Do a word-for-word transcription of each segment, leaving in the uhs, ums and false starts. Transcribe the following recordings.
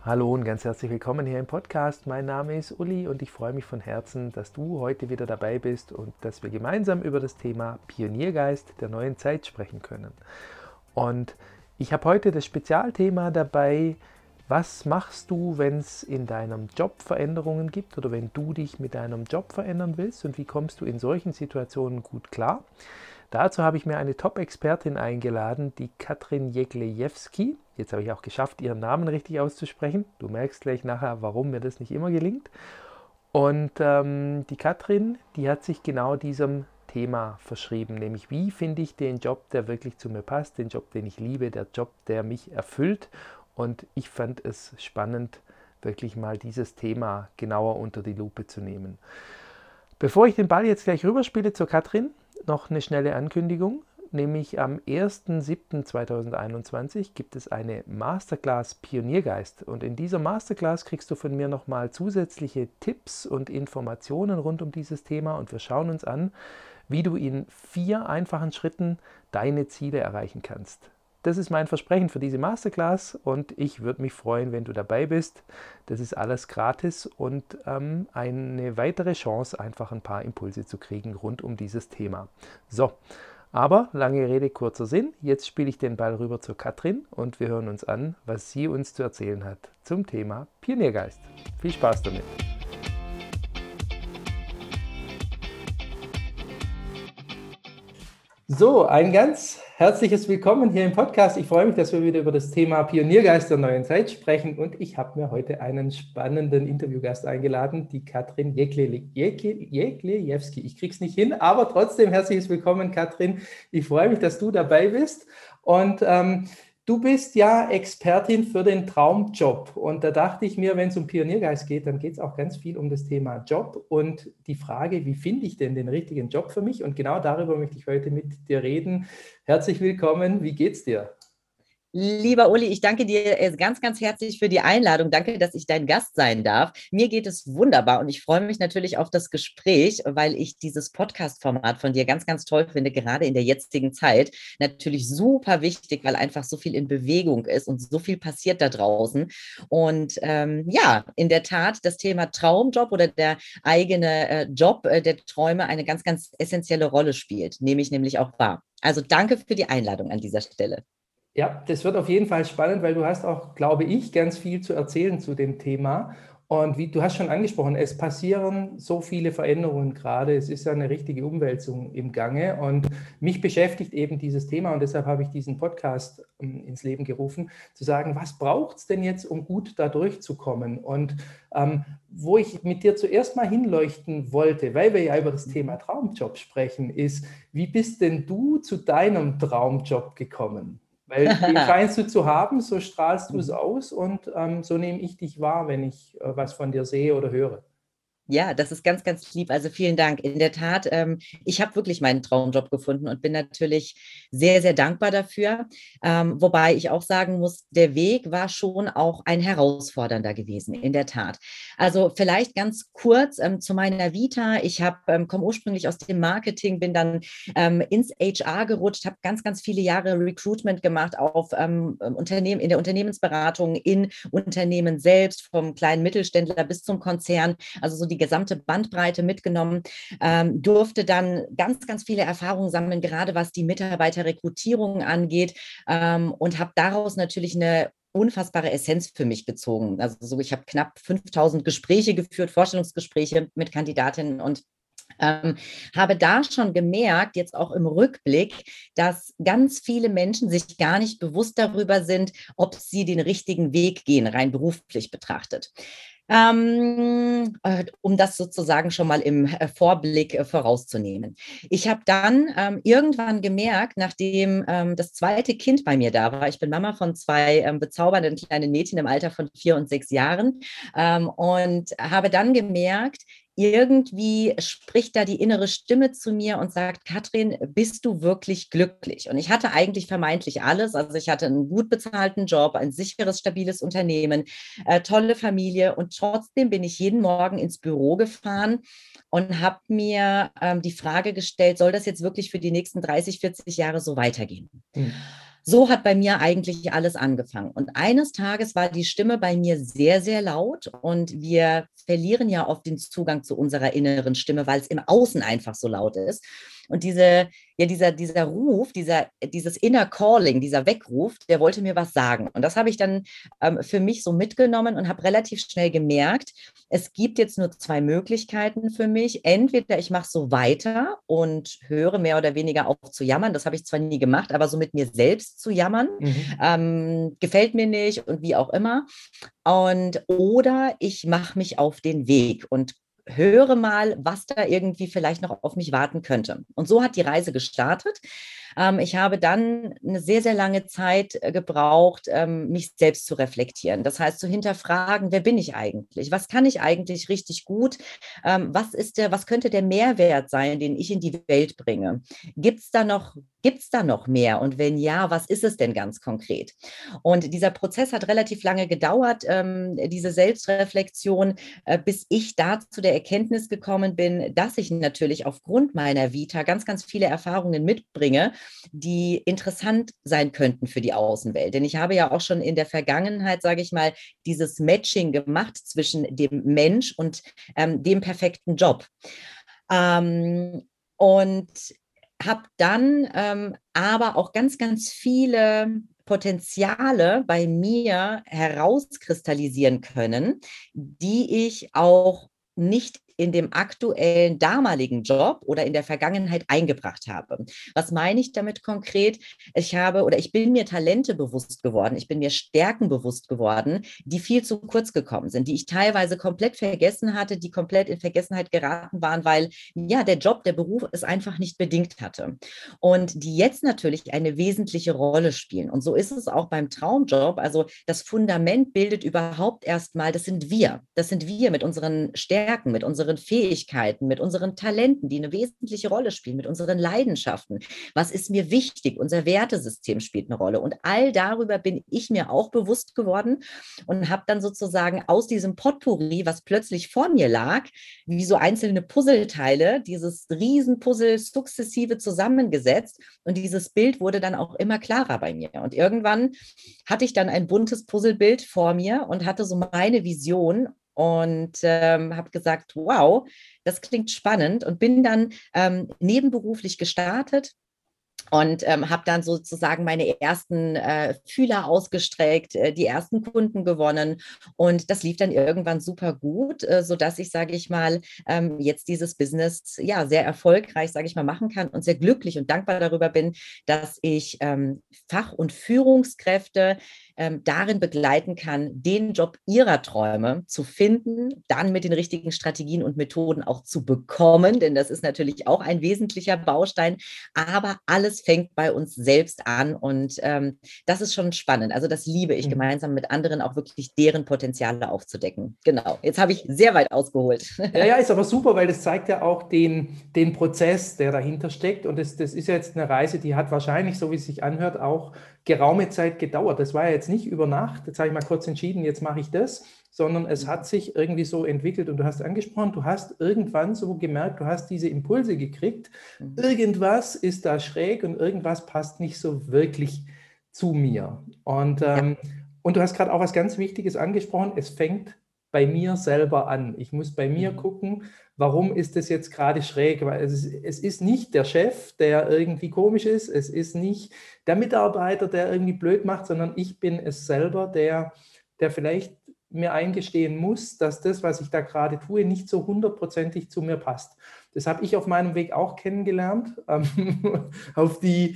Hallo und ganz herzlich willkommen hier im Podcast. Mein Name ist Uli und ich freue mich von Herzen, dass du heute wieder dabei bist und dass wir gemeinsam über das Thema Pioniergeist der neuen Zeit sprechen können. Und ich habe heute das Spezialthema dabei: Was machst du, wenn es in deinem Job Veränderungen gibt oder wenn du dich mit deinem Job verändern willst, und wie kommst du in solchen Situationen gut klar? Dazu habe ich mir eine Top-Expertin eingeladen, die Katrin Jeglejewski. Jetzt habe ich auch geschafft, ihren Namen richtig auszusprechen. Du merkst gleich nachher, warum mir das nicht immer gelingt. Und ähm, die Katrin, die hat sich genau diesem Thema verschrieben, nämlich wie finde ich den Job, der wirklich zu mir passt, den Job, den ich liebe, der Job, der mich erfüllt. Und ich fand es spannend, wirklich mal dieses Thema genauer unter die Lupe zu nehmen. Bevor ich den Ball jetzt gleich rüberspiele zur Katrin, noch eine schnelle Ankündigung, nämlich am ersten siebten zweitausendeinundzwanzig gibt es eine Masterclass Pioniergeist, und in dieser Masterclass kriegst du von mir nochmal zusätzliche Tipps und Informationen rund um dieses Thema, und wir schauen uns an, wie du in vier einfachen Schritten deine Ziele erreichen kannst. Das ist mein Versprechen für diese Masterclass und ich würde mich freuen, wenn du dabei bist. Das ist alles gratis und ähm, eine weitere Chance, einfach ein paar Impulse zu kriegen rund um dieses Thema. So, aber lange Rede, kurzer Sinn. Jetzt spiele ich den Ball rüber zur Katrin und wir hören uns an, was sie uns zu erzählen hat zum Thema Pioniergeist. Viel Spaß damit! So, ein ganz herzliches Willkommen hier im Podcast. Ich freue mich, dass wir wieder über das Thema Pioniergeist der neuen Zeit sprechen, und ich habe mir heute einen spannenden Interviewgast eingeladen, die Katrin Jeglejewski. Ich kriege es nicht hin, aber trotzdem herzliches Willkommen, Katrin. Ich freue mich, dass du dabei bist, und ähm, du bist ja Expertin für den Traumjob, und da dachte ich mir, wenn es um Pioniergeist geht, dann geht es auch ganz viel um das Thema Job und die Frage, wie finde ich denn den richtigen Job für mich? Und genau darüber möchte ich heute mit dir reden. Herzlich willkommen, wie geht's dir? Lieber Uli, ich danke dir ganz, ganz herzlich für die Einladung. Danke, dass ich dein Gast sein darf. Mir geht es wunderbar und ich freue mich natürlich auf das Gespräch, weil ich dieses Podcast-Format von dir ganz, ganz toll finde, gerade in der jetzigen Zeit. Natürlich super wichtig, weil einfach so viel in Bewegung ist und so viel passiert da draußen. Und ähm, ja, in der Tat, das Thema Traumjob oder der eigene äh, Job äh, der Träume eine ganz, ganz essentielle Rolle spielt, nehme ich nämlich auch wahr. Also danke für die Einladung an dieser Stelle. Ja, das wird auf jeden Fall spannend, weil du hast auch, glaube ich, ganz viel zu erzählen zu dem Thema. Und wie du hast schon angesprochen, es passieren so viele Veränderungen gerade. Es ist ja eine richtige Umwälzung im Gange. Und mich beschäftigt eben dieses Thema. Und deshalb habe ich diesen Podcast ähm, ins Leben gerufen, zu sagen, was braucht es denn jetzt, um gut da durchzukommen? Und ähm, wo ich mit dir zuerst mal hinleuchten wollte, weil wir ja über das Thema Traumjob sprechen, ist, wie bist denn du zu deinem Traumjob gekommen? Weil den scheinst du zu haben, so strahlst du es aus, und ähm, so nehme ich dich wahr, wenn ich äh, was von dir sehe oder höre. Ja, das ist ganz, ganz lieb. Also vielen Dank. In der Tat, ähm, ich habe wirklich meinen Traumjob gefunden und bin natürlich sehr, sehr dankbar dafür. Ähm, wobei ich auch sagen muss, der Weg war schon auch ein herausfordernder gewesen, in der Tat. Also vielleicht ganz kurz ähm, zu meiner Vita. Ich habe, ähm, komme ursprünglich aus dem Marketing, bin dann ähm, ins H R gerutscht, habe ganz, ganz viele Jahre Recruitment gemacht auf ähm, Unternehmen, in der Unternehmensberatung, in Unternehmen selbst, vom kleinen Mittelständler bis zum Konzern. Also so die gesamte Bandbreite mitgenommen, ähm, durfte dann ganz, ganz viele Erfahrungen sammeln, gerade was die Mitarbeiterrekrutierung angeht, ähm, und habe daraus natürlich eine unfassbare Essenz für mich gezogen. Also so, ich habe knapp fünftausend Gespräche geführt, Vorstellungsgespräche mit Kandidatinnen, und ähm, habe da schon gemerkt, jetzt auch im Rückblick, dass ganz viele Menschen sich gar nicht bewusst darüber sind, ob sie den richtigen Weg gehen, rein beruflich betrachtet. Ähm, äh, um das sozusagen schon mal im äh, Vorblick äh, vorauszunehmen. Ich habe dann ähm, irgendwann gemerkt, nachdem ähm, das zweite Kind bei mir da war, ich bin Mama von zwei ähm, bezaubernden kleinen Mädchen im Alter von vier und sechs Jahren, ähm, und habe dann gemerkt, irgendwie spricht da die innere Stimme zu mir und sagt: Katrin, bist du wirklich glücklich? Und ich hatte eigentlich vermeintlich alles. Also ich hatte einen gut bezahlten Job, ein sicheres, stabiles Unternehmen, äh, tolle Familie, und trotzdem bin ich jeden Morgen ins Büro gefahren und habe mir ähm, die Frage gestellt, soll das jetzt wirklich für die nächsten dreißig, vierzig Jahre so weitergehen? Hm. So hat bei mir eigentlich alles angefangen. Und eines Tages war die Stimme bei mir sehr, sehr laut und wir verlieren ja oft den Zugang zu unserer inneren Stimme, weil es im Außen einfach so laut ist. Und diese, ja, dieser, dieser Ruf, dieser, dieses Inner Calling, dieser Weckruf, der wollte mir was sagen. Und das habe ich dann ähm, für mich so mitgenommen und habe relativ schnell gemerkt, es gibt jetzt nur zwei Möglichkeiten für mich. Entweder ich mache so weiter und höre mehr oder weniger auf zu jammern. Das habe ich zwar nie gemacht, aber so mit mir selbst zu jammern, Mhm. ähm, gefällt mir nicht und wie auch immer. Und oder ich mache mich auf den Weg und höre mal, was da irgendwie vielleicht noch auf mich warten könnte. Und so hat die Reise gestartet. Ähm, ich habe dann eine sehr, sehr lange Zeit äh, gebraucht, ähm, mich selbst zu reflektieren. Das heißt, zu hinterfragen, wer bin ich eigentlich? Was kann ich eigentlich richtig gut? Ähm, was ist der, was könnte der Mehrwert sein, den ich in die Welt bringe? Gibt es da noch, gibt's da noch mehr? Und wenn ja, was ist es denn ganz konkret? Und dieser Prozess hat relativ lange gedauert, ähm, diese Selbstreflexion, äh, bis ich da zu der Erkenntnis gekommen bin, dass ich natürlich aufgrund meiner Vita ganz, ganz viele Erfahrungen mitbringe, die interessant sein könnten für die Außenwelt. Denn ich habe ja auch schon in der Vergangenheit, sage ich mal, dieses Matching gemacht zwischen dem Mensch und ähm, dem perfekten Job. Ähm, und habe dann ähm, aber auch ganz, ganz viele Potenziale bei mir herauskristallisieren können, die ich auch nicht in dem aktuellen damaligen Job oder in der Vergangenheit eingebracht habe. Was meine ich damit konkret? Ich habe oder ich bin mir Talente bewusst geworden, ich bin mir Stärken bewusst geworden, die viel zu kurz gekommen sind, die ich teilweise komplett vergessen hatte, die komplett in Vergessenheit geraten waren, weil ja der Job, der Beruf es einfach nicht bedingt hatte. Und die jetzt natürlich eine wesentliche Rolle spielen. Und so ist es auch beim Traumjob. Also das Fundament bildet überhaupt erstmal, das sind wir. Das sind wir mit unseren Stärken, mit unseren Fähigkeiten, mit unseren Talenten, die eine wesentliche Rolle spielen, mit unseren Leidenschaften. Was ist mir wichtig? Unser Wertesystem spielt eine Rolle. Und all darüber bin ich mir auch bewusst geworden und habe dann sozusagen aus diesem Potpourri, was plötzlich vor mir lag, wie so einzelne Puzzleteile, dieses Riesenpuzzle sukzessive zusammengesetzt. Und dieses Bild wurde dann auch immer klarer bei mir. Und irgendwann hatte ich dann ein buntes Puzzlebild vor mir und hatte so meine Vision und ähm, habe gesagt, wow, das klingt spannend und bin dann ähm, nebenberuflich gestartet und ähm, habe dann sozusagen meine ersten äh, Fühler ausgestreckt, äh, die ersten Kunden gewonnen und das lief dann irgendwann super gut, äh, sodass ich, sage ich mal, ähm, jetzt dieses Business ja sehr erfolgreich, sage ich mal, machen kann und sehr glücklich und dankbar darüber bin, dass ich ähm, Fach- und Führungskräfte ähm, darin begleiten kann, den Job ihrer Träume zu finden, dann mit den richtigen Strategien und Methoden auch zu bekommen, denn das ist natürlich auch ein wesentlicher Baustein, aber alles fängt bei uns selbst an und ähm, das ist schon spannend. Also das liebe ich, Mhm. gemeinsam mit anderen auch wirklich deren Potenziale aufzudecken. Genau, jetzt habe ich sehr weit ausgeholt. Ja, ja, ist aber super, weil das zeigt ja auch den, den Prozess, der dahinter steckt. Und das, das ist jetzt eine Reise, die hat wahrscheinlich, so wie es sich anhört, auch geraume Zeit gedauert. Das war ja jetzt nicht über Nacht, jetzt habe ich mal kurz entschieden, jetzt mache ich das, sondern es hat sich irgendwie so entwickelt. Und du hast angesprochen, du hast irgendwann so gemerkt, du hast diese Impulse gekriegt. Irgendwas ist da schräg und irgendwas passt nicht so wirklich zu mir. Und, Ja. ähm, und du hast gerade auch was ganz Wichtiges angesprochen, es fängt bei mir selber an. Ich muss bei mir Mhm. gucken, warum ist das jetzt gerade schräg? Weil es ist, es ist nicht der Chef, der irgendwie komisch ist, es ist nicht der Mitarbeiter, der irgendwie blöd macht, sondern ich bin es selber, der, der vielleicht mir eingestehen muss, dass das, was ich da gerade tue, nicht so hundertprozentig zu mir passt. Das habe ich auf meinem Weg auch kennengelernt, ähm, auf die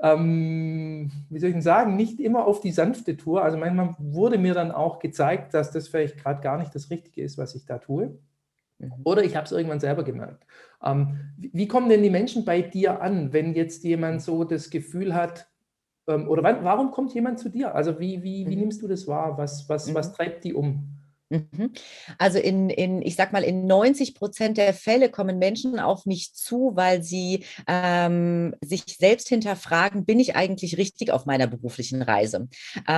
ähm, wie soll ich denn sagen, nicht immer auf die sanfte Tour. Also manchmal wurde mir dann auch gezeigt, dass das vielleicht gerade gar nicht das Richtige ist, was ich da tue. Mhm. Oder ich habe es irgendwann selber gemerkt. Ähm, wie, wie kommen denn die Menschen bei dir an, wenn jetzt jemand so das Gefühl hat, ähm, oder wann, warum kommt jemand zu dir? Also wie, wie, wie Mhm. nimmst du das wahr? Was, was, was Mhm. treibt die um? Mhm. Also in, in, ich sag mal, in neunzig Prozent der Fälle kommen Menschen auf mich zu, weil sie ähm, sich selbst hinterfragen, bin ich eigentlich richtig auf meiner beruflichen Reise?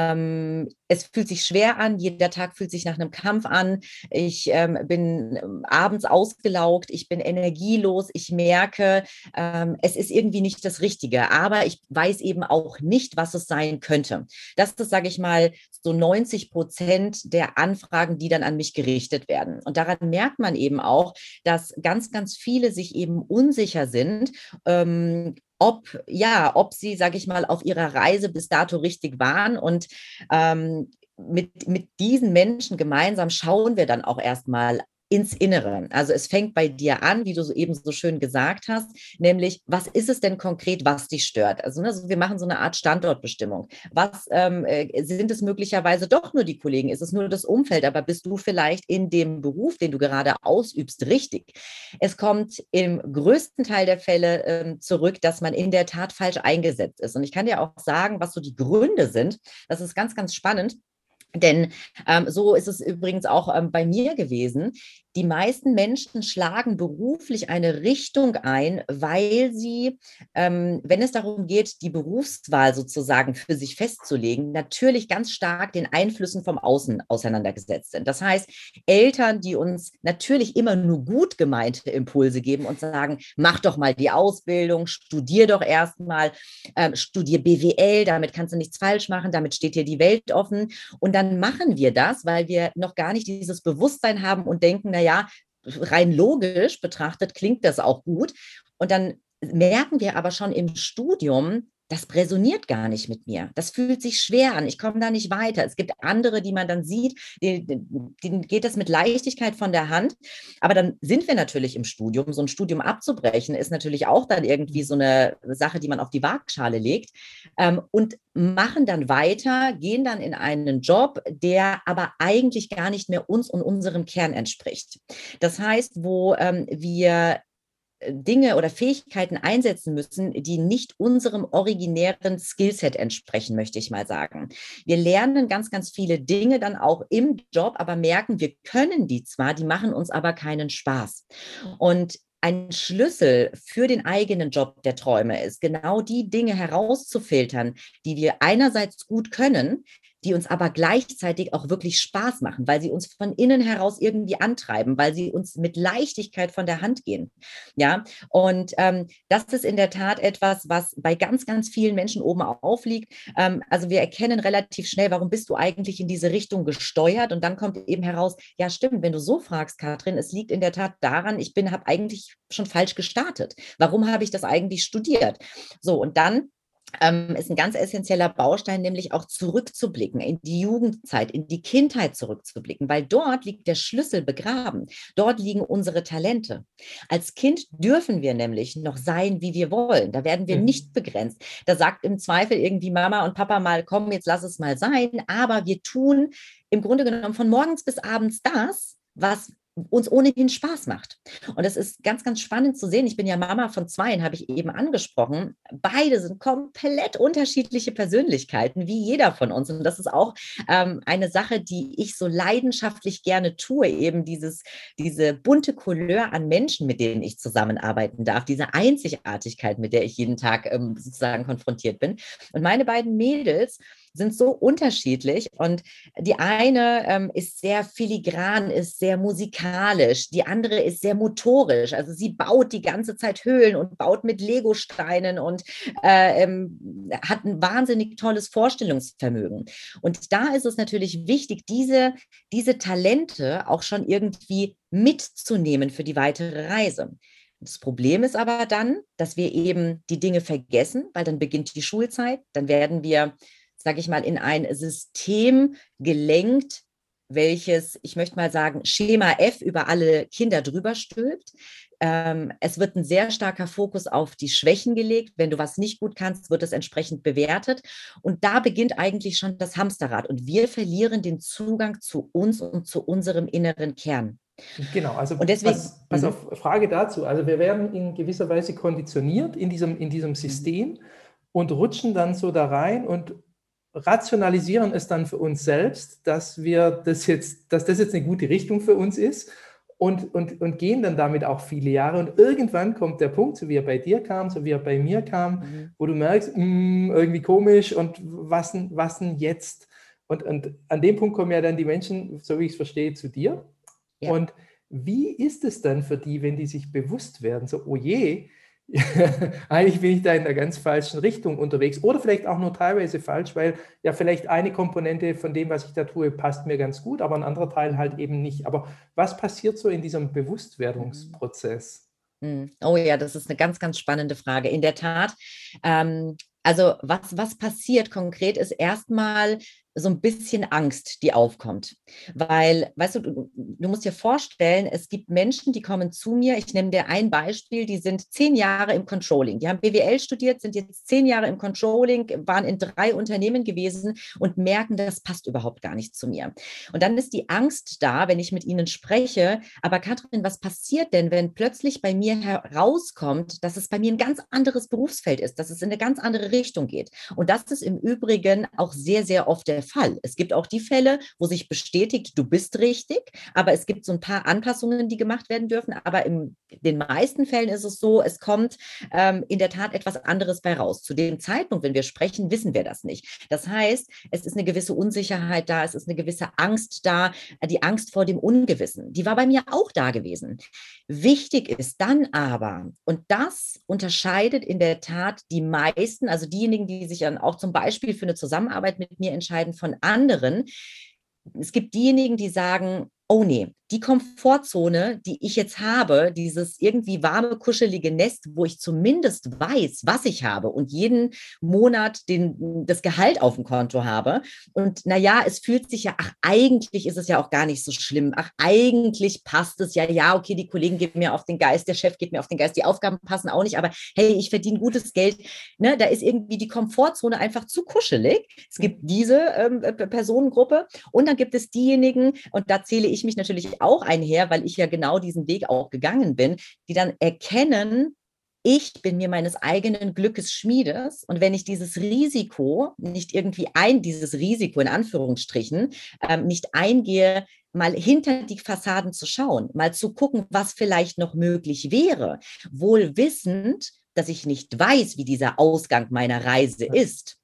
Ähm, es fühlt sich schwer an, jeder Tag fühlt sich nach einem Kampf an. Ich ähm, bin ähm, abends ausgelaugt, ich bin energielos, ich merke, ähm, es ist irgendwie nicht das Richtige, aber ich weiß eben auch nicht, was es sein könnte. Das ist, sage ich mal, so neunzig Prozent der Anfragen, die dann an mich gerichtet werden. Und daran merkt man eben auch, dass ganz, ganz viele sich eben unsicher sind, ähm, ob, ja, ob sie, sage ich mal, auf ihrer Reise bis dato richtig waren. Und ähm, mit, mit diesen Menschen gemeinsam schauen wir dann auch erstmal ins Innere. Also es fängt bei dir an, wie du so eben so schön gesagt hast, nämlich, was ist es denn konkret, was dich stört? Also, ne, also wir machen so eine Art Standortbestimmung. Was ähm, äh, sind es möglicherweise doch nur die Kollegen? Ist es nur das Umfeld? Aber bist du vielleicht in dem Beruf, den du gerade ausübst, richtig? Es kommt im größten Teil der Fälle ähm, zurück, dass man in der Tat falsch eingesetzt ist. Und ich kann dir auch sagen, was so die Gründe sind. Das ist ganz, ganz spannend. Denn ähm, so ist es übrigens auch ähm, bei mir gewesen. Die meisten Menschen schlagen beruflich eine Richtung ein, weil sie, ähm, wenn es darum geht, die Berufswahl sozusagen für sich festzulegen, natürlich ganz stark den Einflüssen vom Außen auseinandergesetzt sind. Das heißt, Eltern, die uns natürlich immer nur gut gemeinte Impulse geben und sagen, mach doch mal die Ausbildung, studier doch erstmal, ähm, studier B W L, damit kannst du nichts falsch machen, damit steht dir die Welt offen. Und dann machen wir das, weil wir noch gar nicht dieses Bewusstsein haben und denken, naja, rein logisch betrachtet klingt das auch gut. Und dann merken wir aber schon im Studium, das resoniert gar nicht mit mir. Das fühlt sich schwer an. Ich komme da nicht weiter. Es gibt andere, die man dann sieht, denen, denen geht das mit Leichtigkeit von der Hand. Aber dann sind wir natürlich im Studium. So ein Studium abzubrechen ist natürlich auch dann irgendwie so eine Sache, die man auf die Waagschale legt. Ähm, und machen dann weiter, gehen dann in einen Job, der aber eigentlich gar nicht mehr uns und unserem Kern entspricht. Das heißt, wo ähm, wir Dinge oder Fähigkeiten einsetzen müssen, die nicht unserem originären Skillset entsprechen, möchte ich mal sagen. Wir lernen ganz, ganz viele Dinge dann auch im Job, aber merken, wir können die zwar, die machen uns aber keinen Spaß. Und ein Schlüssel für den eigenen Job der Träume ist, genau die Dinge herauszufiltern, die wir einerseits gut können, die uns aber gleichzeitig auch wirklich Spaß machen, weil sie uns von innen heraus irgendwie antreiben, weil sie uns mit Leichtigkeit von der Hand gehen. Ja, und ähm, das ist in der Tat etwas, was bei ganz, ganz vielen Menschen oben aufliegt. Ähm, also wir erkennen relativ schnell, warum bist du eigentlich in diese Richtung gesteuert? Und dann kommt eben heraus, ja stimmt, wenn du so fragst, Katrin, es liegt in der Tat daran, ich bin, habe eigentlich schon falsch gestartet. Warum habe ich das eigentlich studiert? So, und dann ähm, ist ein ganz essentieller Baustein, nämlich auch zurückzublicken, in die Jugendzeit, in die Kindheit zurückzublicken, weil dort liegt der Schlüssel begraben. Dort liegen unsere Talente. Als Kind dürfen wir nämlich noch sein, wie wir wollen. Da werden wir Mhm. nicht begrenzt. Da sagt im Zweifel irgendwie Mama und Papa mal, komm, jetzt lass es mal sein. Aber wir tun im Grunde genommen von morgens bis abends das, was uns ohnehin Spaß macht. Und es ist ganz, ganz spannend zu sehen. Ich bin ja Mama von zweien, habe ich eben angesprochen. Beide sind komplett unterschiedliche Persönlichkeiten, wie jeder von uns. Und das ist auch ähm, eine Sache, die ich so leidenschaftlich gerne tue, eben dieses, diese bunte Couleur an Menschen, mit denen ich zusammenarbeiten darf, diese Einzigartigkeit, mit der ich jeden Tag ähm, sozusagen konfrontiert bin. Und meine beiden Mädels sind so unterschiedlich und die eine ähm, ist sehr filigran, ist sehr musikalisch, die andere ist sehr motorisch, also sie baut die ganze Zeit Höhlen und baut mit Legosteinen und äh, ähm, hat ein wahnsinnig tolles Vorstellungsvermögen. Und da ist es natürlich wichtig, diese, diese Talente auch schon irgendwie mitzunehmen für die weitere Reise. Das Problem ist aber dann, dass wir eben die Dinge vergessen, weil dann beginnt die Schulzeit, dann werden wir, sage ich mal, in ein System gelenkt, welches, ich möchte mal sagen, Schema F über alle Kinder drüber stülpt. Ähm, es wird ein sehr starker Fokus auf die Schwächen gelegt. Wenn du was nicht gut kannst, wird es entsprechend bewertet. Und da beginnt eigentlich schon das Hamsterrad. Und wir verlieren den Zugang zu uns und zu unserem inneren Kern. Genau, also Und deswegen, pass, pass auf, Frage dazu. Also wir werden in gewisser Weise konditioniert in diesem, in diesem System und rutschen dann so da rein und rationalisieren es dann für uns selbst, dass wir das jetzt, dass das jetzt eine gute Richtung für uns ist und, und, und gehen dann damit auch viele Jahre. Und irgendwann kommt der Punkt, so wie er bei dir kam, so wie er bei mir kam, mhm. wo du merkst, mh, irgendwie komisch und was denn, was denn jetzt? Und, und an dem Punkt kommen ja dann die Menschen, so wie ich es verstehe, zu dir. Ja. Und wie ist es dann für die, wenn die sich bewusst werden, so, oh je, eigentlich bin ich da in der ganz falschen Richtung unterwegs oder vielleicht auch nur teilweise falsch, weil ja vielleicht eine Komponente von dem, was ich da tue, passt mir ganz gut, aber ein anderer Teil halt eben nicht. Aber was passiert so in diesem Bewusstwerdungsprozess? Oh ja, das ist eine ganz, ganz spannende Frage. In der Tat, ähm, also was, was passiert konkret ist erstmal so ein bisschen Angst, die aufkommt. Weil, weißt du, du, du musst dir vorstellen, es gibt Menschen, die kommen zu mir, ich nehme dir ein Beispiel, die sind zehn Jahre im Controlling, die haben B W L studiert, sind jetzt zehn Jahre im Controlling, waren in drei Unternehmen gewesen und merken, das passt überhaupt gar nicht zu mir. Und dann ist die Angst da, wenn ich mit ihnen spreche, aber Katrin, was passiert denn, wenn plötzlich bei mir herauskommt, dass es bei mir ein ganz anderes Berufsfeld ist, dass es in eine ganz andere Richtung geht? Und das ist im Übrigen auch sehr, sehr oft der Fall. Es gibt auch die Fälle, wo sich bestätigt, du bist richtig, aber es gibt so ein paar Anpassungen, die gemacht werden dürfen. Aber in den meisten Fällen ist es so, es kommt ähm, in der Tat etwas anderes bei raus. Zu dem Zeitpunkt, wenn wir sprechen, wissen wir das nicht. Das heißt, es ist eine gewisse Unsicherheit da, es ist eine gewisse Angst da, die Angst vor dem Ungewissen. Die war bei mir auch da gewesen. Wichtig ist dann aber, und das unterscheidet in der Tat die meisten, also diejenigen, die sich dann auch zum Beispiel für eine Zusammenarbeit mit mir entscheiden, von anderen. Es gibt diejenigen, die sagen, oh nee, die Komfortzone, die ich jetzt habe, dieses irgendwie warme, kuschelige Nest, wo ich zumindest weiß, was ich habe und jeden Monat den, das Gehalt auf dem Konto habe. Und naja, es fühlt sich ja, ach, eigentlich ist es ja auch gar nicht so schlimm. Ach, eigentlich passt es ja. Ja, okay, die Kollegen gehen mir auf den Geist, der Chef geht mir auf den Geist, die Aufgaben passen auch nicht, aber hey, ich verdiene gutes Geld. Ne, da ist irgendwie die Komfortzone einfach zu kuschelig. Es gibt diese ähm, Personengruppe und dann gibt es diejenigen, und da zähle ich mich natürlich auch einher, weil ich ja genau diesen Weg auch gegangen bin, die dann erkennen, ich bin mir meines eigenen Glückes Schmiedes und wenn ich dieses Risiko nicht irgendwie ein, dieses Risiko in Anführungsstrichen, ähm, nicht eingehe, mal hinter die Fassaden zu schauen, mal zu gucken, was vielleicht noch möglich wäre, wohl wissend, dass ich nicht weiß, wie dieser Ausgang meiner Reise ist.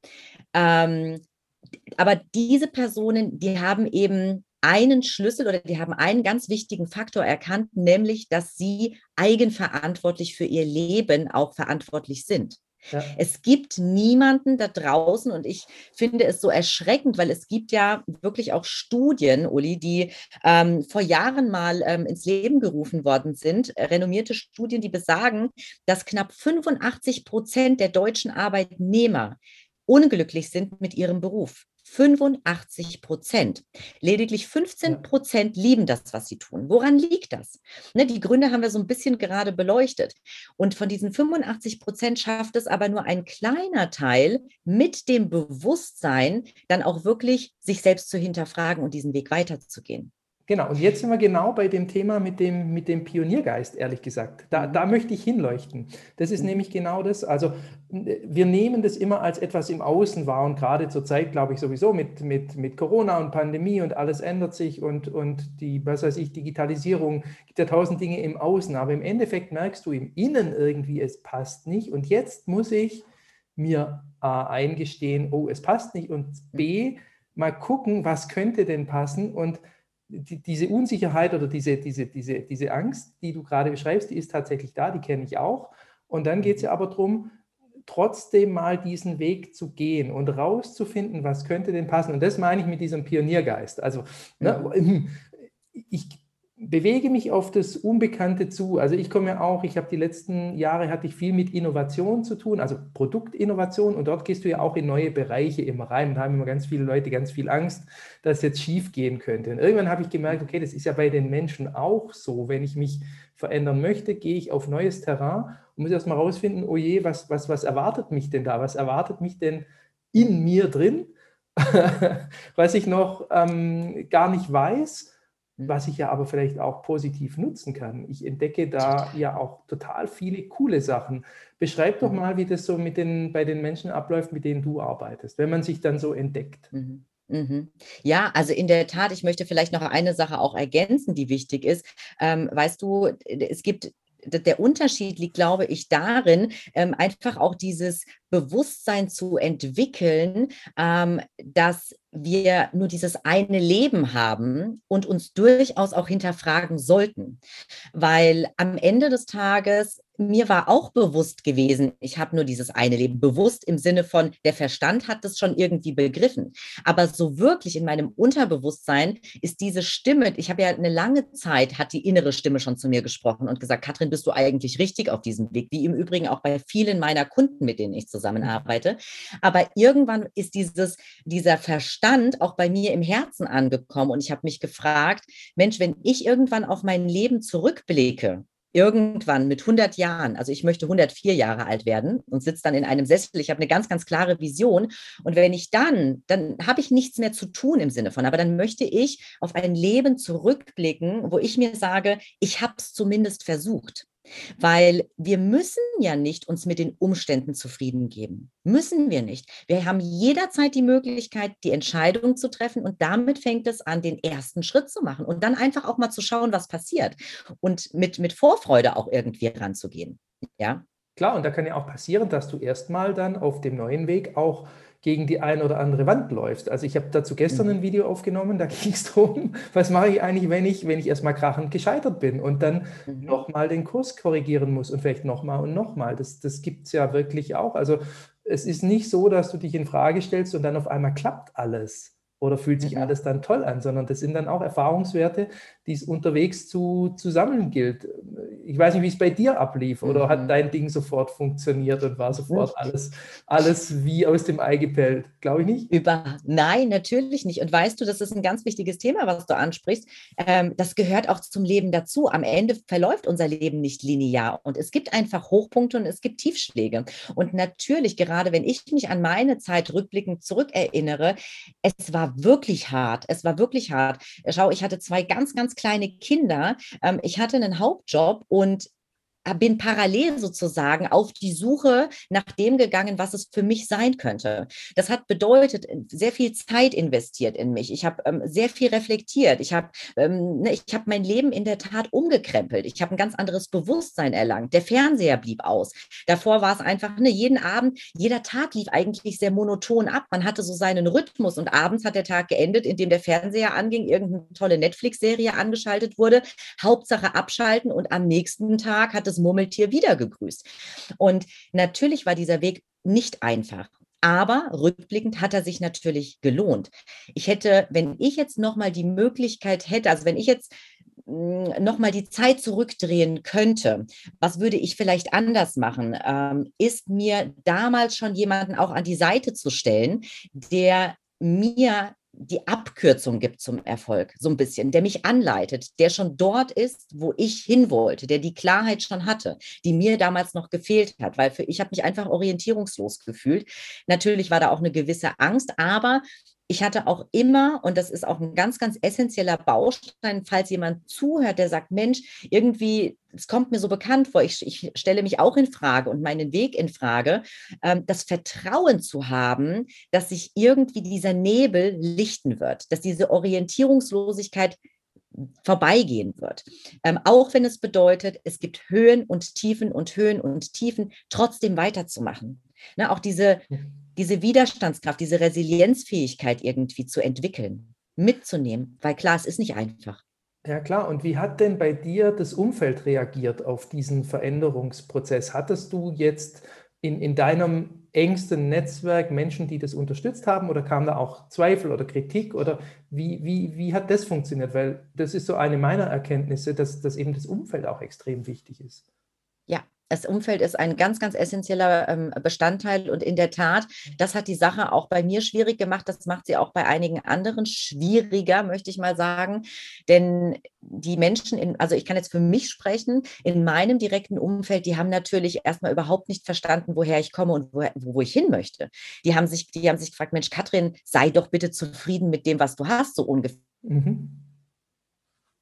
Ähm, aber diese Personen, die haben eben einen Schlüssel oder die haben einen ganz wichtigen Faktor erkannt, nämlich, dass sie eigenverantwortlich für ihr Leben auch verantwortlich sind. Ja. Es gibt niemanden da draußen und ich finde es so erschreckend, weil es gibt ja wirklich auch Studien, Uli, die ähm, vor Jahren mal ähm, ins Leben gerufen worden sind, renommierte Studien, die besagen, dass knapp fünfundachtzig Prozent der deutschen Arbeitnehmer unglücklich sind mit ihrem Beruf. fünfundachtzig Prozent. Lediglich fünfzehn Prozent lieben das, was sie tun. Woran liegt das? Ne, die Gründe haben wir so ein bisschen gerade beleuchtet. Und von diesen fünfundachtzig Prozent schafft es aber nur ein kleiner Teil mit dem Bewusstsein, dann auch wirklich sich selbst zu hinterfragen und diesen Weg weiterzugehen. Genau, und jetzt sind wir genau bei dem Thema mit dem, mit dem Pioniergeist, ehrlich gesagt. Da, mhm. da möchte ich hinleuchten. Das ist mhm. nämlich genau das. Also wir nehmen das immer als etwas im Außen wahr und gerade zur Zeit, glaube ich, sowieso mit, mit, mit Corona und Pandemie und alles ändert sich und, und die, was weiß ich, Digitalisierung, gibt ja tausend Dinge im Außen, aber im Endeffekt merkst du im Innen irgendwie, es passt nicht und jetzt muss ich mir A, eingestehen, oh, es passt nicht und B, mal gucken, was könnte denn passen und Die, diese Unsicherheit oder diese, diese, diese, diese Angst, die du gerade beschreibst, die ist tatsächlich da, die kenne ich auch. Und dann geht es ja aber darum, trotzdem mal diesen Weg zu gehen und rauszufinden, was könnte denn passen. Und das meine ich mit diesem Pioniergeist. Also ne, ich bewege mich auf das Unbekannte zu. Also ich komme ja auch, ich habe die letzten Jahre, hatte ich viel mit Innovation zu tun, also Produktinnovation und dort gehst du ja auch in neue Bereiche immer rein und da haben immer ganz viele Leute ganz viel Angst, dass es jetzt schief gehen könnte. Und irgendwann habe ich gemerkt, okay, das ist ja bei den Menschen auch so, wenn ich mich verändern möchte, gehe ich auf neues Terrain und muss erstmal rausfinden, oh je, was, was, was erwartet mich denn da? Was erwartet mich denn in mir drin, was ich noch ähm, gar nicht weiß? was ich ja aber vielleicht auch positiv nutzen kann. Ich entdecke da Total. ja auch total viele coole Sachen. Beschreib doch Mhm. mal, wie das so mit den, bei den Menschen abläuft, mit denen du arbeitest, wenn man sich dann so entdeckt. Mhm. Mhm. Ja, also in der Tat, ich möchte vielleicht noch eine Sache auch ergänzen, die wichtig ist. Ähm, weißt du, es gibt, der Unterschied liegt, glaube ich, darin, ähm, einfach auch dieses Bewusstsein zu entwickeln, ähm, dass wir nur dieses eine Leben haben und uns durchaus auch hinterfragen sollten. Weil am Ende des Tages, mir war auch bewusst gewesen, ich habe nur dieses eine Leben, bewusst im Sinne von, der Verstand hat das schon irgendwie begriffen. Aber so wirklich in meinem Unterbewusstsein ist diese Stimme, ich habe ja eine lange Zeit, hat die innere Stimme schon zu mir gesprochen und gesagt, Katrin, bist du eigentlich richtig auf diesem Weg? Wie im Übrigen auch bei vielen meiner Kunden, mit denen ich zusammenarbeite. Aber irgendwann ist dieses, dieser Verstand auch bei mir im Herzen angekommen und ich habe mich gefragt, Mensch, wenn ich irgendwann auf mein Leben zurückblicke, irgendwann mit hundert Jahren, also ich möchte hundertvier Jahre alt werden und sitze dann in einem Sessel, ich habe eine ganz, ganz klare Vision und wenn ich dann, dann habe ich nichts mehr zu tun im Sinne von, aber dann möchte ich auf ein Leben zurückblicken, wo ich mir sage, ich habe es zumindest versucht. Weil wir müssen ja nicht uns mit den Umständen zufrieden geben. Müssen wir nicht. Wir haben jederzeit die Möglichkeit, die Entscheidung zu treffen und damit fängt es an, den ersten Schritt zu machen und dann einfach auch mal zu schauen, was passiert und mit, mit Vorfreude auch irgendwie ranzugehen. Ja. Klar, und da kann ja auch passieren, dass du erstmal dann auf dem neuen Weg auch gegen die ein oder andere Wand läufst. Also ich habe dazu gestern Mhm. ein Video aufgenommen, da ging es darum, was mache ich eigentlich, wenn ich, wenn ich erstmal krachend gescheitert bin und dann Mhm. nochmal den Kurs korrigieren muss und vielleicht nochmal und nochmal. Das, das gibt es ja wirklich auch. Also es ist nicht so, dass du dich in Frage stellst und dann auf einmal klappt alles oder fühlt sich Mhm. alles dann toll an, sondern das sind dann auch Erfahrungswerte, die es unterwegs zu, zu sammeln gilt. Ich weiß nicht, wie es bei dir ablief oder hat Mhm. dein Ding sofort funktioniert und war Mhm. sofort alles, alles wie aus dem Ei gepellt? Glaube ich nicht. Über, nein, natürlich nicht. Und weißt du, das ist ein ganz wichtiges Thema, was du ansprichst. Ähm, das gehört auch zum Leben dazu. Am Ende verläuft unser Leben nicht linear. Und es gibt einfach Hochpunkte und es gibt Tiefschläge. Und natürlich, gerade wenn ich mich an meine Zeit rückblickend zurückerinnere, es war wirklich hart. Es war wirklich hart. Schau, ich hatte zwei ganz, ganz kleine Kinder. Ähm, ich hatte einen Hauptjob und bin parallel sozusagen auf die Suche nach dem gegangen, was es für mich sein könnte. Das hat bedeutet, sehr viel Zeit investiert in mich. Ich habe ähm, sehr viel reflektiert. Ich habe ähm, ne, ich habe mein Leben in der Tat umgekrempelt. Ich habe ein ganz anderes Bewusstsein erlangt. Der Fernseher blieb aus. Davor war es einfach, ne, jeden Abend, jeder Tag lief eigentlich sehr monoton ab. Man hatte so seinen Rhythmus und abends hat der Tag geendet, indem der Fernseher anging, irgendeine tolle Netflix-Serie angeschaltet wurde. Hauptsache abschalten und am nächsten Tag hat das Murmeltier wieder gegrüßt. Und natürlich war dieser Weg nicht einfach. Aber rückblickend hat er sich natürlich gelohnt. Ich hätte, wenn ich jetzt nochmal die Möglichkeit hätte, also wenn ich jetzt nochmal die Zeit zurückdrehen könnte, was würde ich vielleicht anders machen? Ähm, ist mir damals schon jemanden auch an die Seite zu stellen, der mir die Abkürzung gibt zum Erfolg, so ein bisschen, der mich anleitet, der schon dort ist, wo ich hin wollte, der die Klarheit schon hatte, die mir damals noch gefehlt hat, weil für, ich habe mich einfach orientierungslos gefühlt. Natürlich war da auch eine gewisse Angst, aber ich hatte auch immer, und das ist auch ein ganz, ganz essentieller Baustein, falls jemand zuhört, der sagt, Mensch, irgendwie, es kommt mir so bekannt vor, ich, ich stelle mich auch in Frage und meinen Weg in Frage, ähm, das Vertrauen zu haben, dass sich irgendwie dieser Nebel lichten wird, dass diese Orientierungslosigkeit vorbeigehen wird. Ähm, auch wenn es bedeutet, es gibt Höhen und Tiefen und Höhen und Tiefen, trotzdem weiterzumachen. Ne, auch diese, diese Widerstandskraft, diese Resilienzfähigkeit irgendwie zu entwickeln, mitzunehmen, weil klar, es ist nicht einfach. Ja klar, und wie hat denn bei dir das Umfeld reagiert auf diesen Veränderungsprozess? Hattest du jetzt in, in deinem engsten Netzwerk Menschen, die das unterstützt haben oder kam da auch Zweifel oder Kritik oder wie, wie, wie hat das funktioniert? Weil das ist so eine meiner Erkenntnisse, dass, dass eben das Umfeld auch extrem wichtig ist. Ja, das Umfeld ist ein ganz, ganz essentieller ähm, Bestandteil und in der Tat, das hat die Sache auch bei mir schwierig gemacht. Das macht sie auch bei einigen anderen schwieriger, möchte ich mal sagen. Denn die Menschen, in, also ich kann jetzt für mich sprechen, in meinem direkten Umfeld, die haben natürlich erstmal überhaupt nicht verstanden, woher ich komme und wo, wo ich hin möchte. Die haben sich, die haben sich gefragt, Mensch, Katrin, sei doch bitte zufrieden mit dem, was du hast, so ungefähr. Mhm.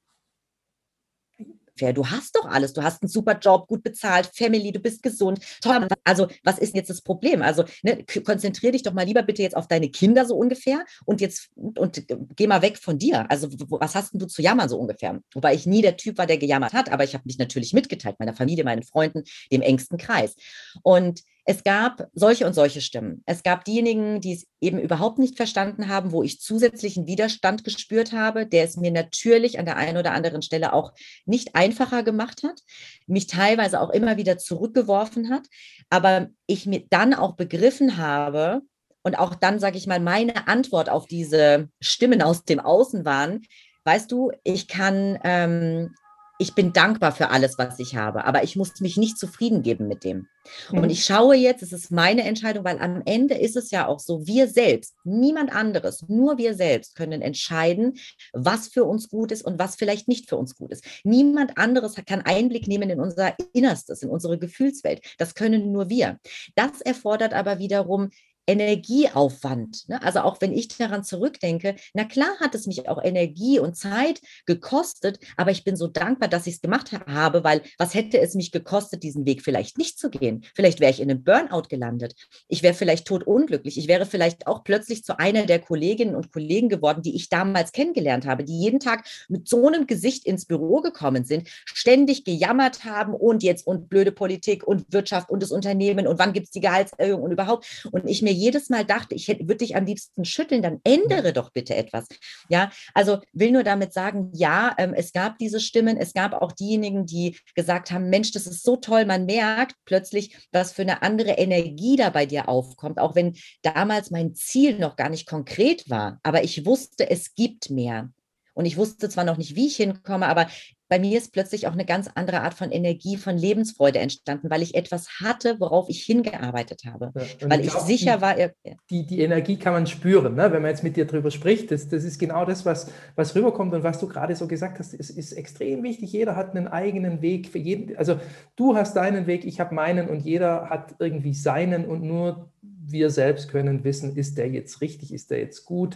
unfair. Du hast doch alles. Du hast einen super Job, gut bezahlt, Family, du bist gesund. Toll. Also was ist jetzt das Problem? Also ne, konzentriere dich doch mal lieber bitte jetzt auf deine Kinder so ungefähr und jetzt und geh mal weg von dir. Also was hast denn du zu jammern so ungefähr? Wobei ich nie der Typ war, der gejammert hat, aber ich habe mich natürlich mitgeteilt, meiner Familie, meinen Freunden, dem engsten Kreis. Und es gab solche und solche Stimmen. Es gab diejenigen, die es eben überhaupt nicht verstanden haben, wo ich zusätzlichen Widerstand gespürt habe, der es mir natürlich an der einen oder anderen Stelle auch nicht einfacher gemacht hat, mich teilweise auch immer wieder zurückgeworfen hat, aber ich mir dann auch begriffen habe und auch dann, sage ich mal, meine Antwort auf diese Stimmen aus dem Außen waren, weißt du, ich kann, ähm, ich bin dankbar für alles, was ich habe, aber ich muss mich nicht zufrieden geben mit dem. Und ich schaue jetzt, es ist meine Entscheidung, weil am Ende ist es ja auch so, wir selbst, niemand anderes, nur wir selbst können entscheiden, was für uns gut ist und was vielleicht nicht für uns gut ist. Niemand anderes kann Einblick nehmen in unser Innerstes, in unsere Gefühlswelt. Das können nur wir. Das erfordert aber wiederum Energieaufwand. Ne? Also auch wenn ich daran zurückdenke, na klar hat es mich auch Energie und Zeit gekostet, aber ich bin so dankbar, dass ich es gemacht ha- habe, weil was hätte es mich gekostet, diesen Weg vielleicht nicht zu gehen? Vielleicht wäre ich in einem Burnout gelandet. Ich wäre vielleicht totunglücklich. Ich wäre vielleicht auch plötzlich zu einer der Kolleginnen und Kollegen geworden, die ich damals kennengelernt habe, die jeden Tag mit so einem Gesicht ins Büro gekommen sind, ständig gejammert haben und jetzt und blöde Politik und Wirtschaft und das Unternehmen und wann gibt es die Gehaltserhöhung und überhaupt. Und ich mir jedes Mal dachte, ich würde dich am liebsten schütteln, dann ändere doch bitte etwas. Ja, also will nur damit sagen, ja, ähm, es gab diese Stimmen, es gab auch diejenigen, die gesagt haben, Mensch, das ist so toll, man merkt plötzlich, was für eine andere Energie da bei dir aufkommt, auch wenn damals mein Ziel noch gar nicht konkret war, aber ich wusste, es gibt mehr. Und ich wusste zwar noch nicht, wie ich hinkomme, aber bei mir ist plötzlich auch eine ganz andere Art von Energie, von Lebensfreude entstanden, weil ich etwas hatte, worauf ich hingearbeitet habe. Ja, und Weil ich ich glaube, sicher die, war, ja, die, die Energie kann man spüren, ne? Wenn man jetzt mit dir drüber spricht. Das, das ist genau das, was, was rüberkommt und was du gerade so gesagt hast. Es ist extrem wichtig. Jeder hat einen eigenen Weg für jeden. Also du hast deinen Weg, ich habe meinen und jeder hat irgendwie seinen und nur wir selbst können wissen, ist der jetzt richtig, ist der jetzt gut.